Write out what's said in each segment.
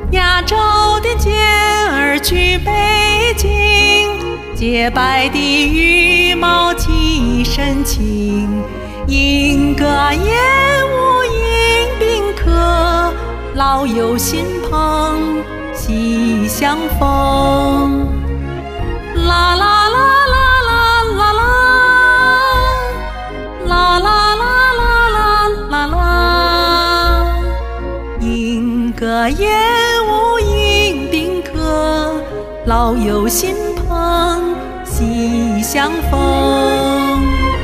亚洲的健儿去北京，洁白的羽毛几深情。莺歌燕舞迎宾客，老友新朋喜相逢。啦啦啦啦啦啦啦，啦啦啦啦啦啦啦。莺歌燕舞迎宾客，老友新朋喜相逢。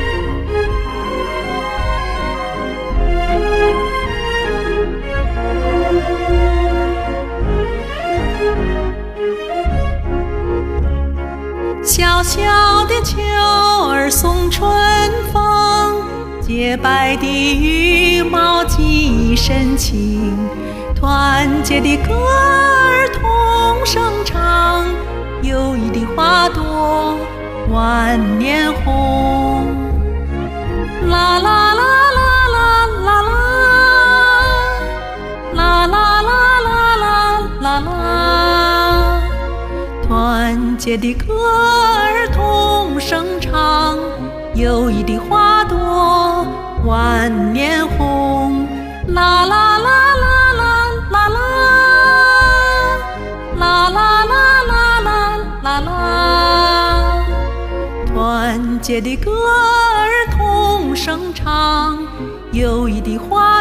小小的秋儿送春风，洁白的羽毛几深情。团结的歌儿同声唱，友谊的花朵万年红。啦啦啦啦啦啦啦，啦啦啦啦啦啦啦。团结的歌儿同声唱，友谊的花朵万年红。啦啦啦啦啦啦啦，啦啦啦啦啦啦啦。团结的歌儿同声唱，友谊的花